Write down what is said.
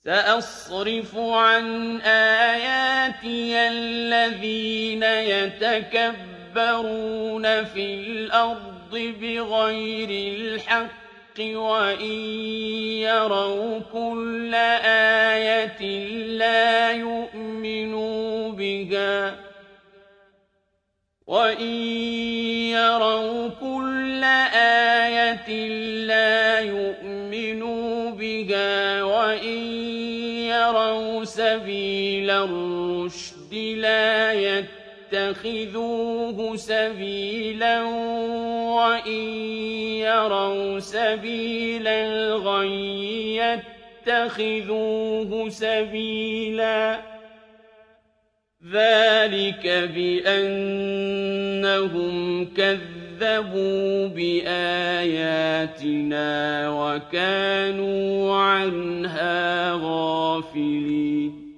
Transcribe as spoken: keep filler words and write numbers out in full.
سأصرف عن آياتي الذين يتكبرون في الأرض بغير الحق وإن يروا كل آية لا يؤمنوا بها وَإِن يَرَوْا كُلَّ آيَةٍ لَّا يُؤْمِنُوا بِهَا وَإِن يَرَوْا سَبِيلَ الرُّشْدِ لَا يَتَّخِذُوهُ سَبِيلًا وَإِن يَرَوْا سَبِيلَ الْغَيِّ يَتَّخِذُوهُ سَبِيلًا ۚ ذَٰلِكَ بِأَنَّهُمْ كَذَّبُوا بِآيَاتِنَا وَكَانُوا عَنْهَا غَافِلِينَ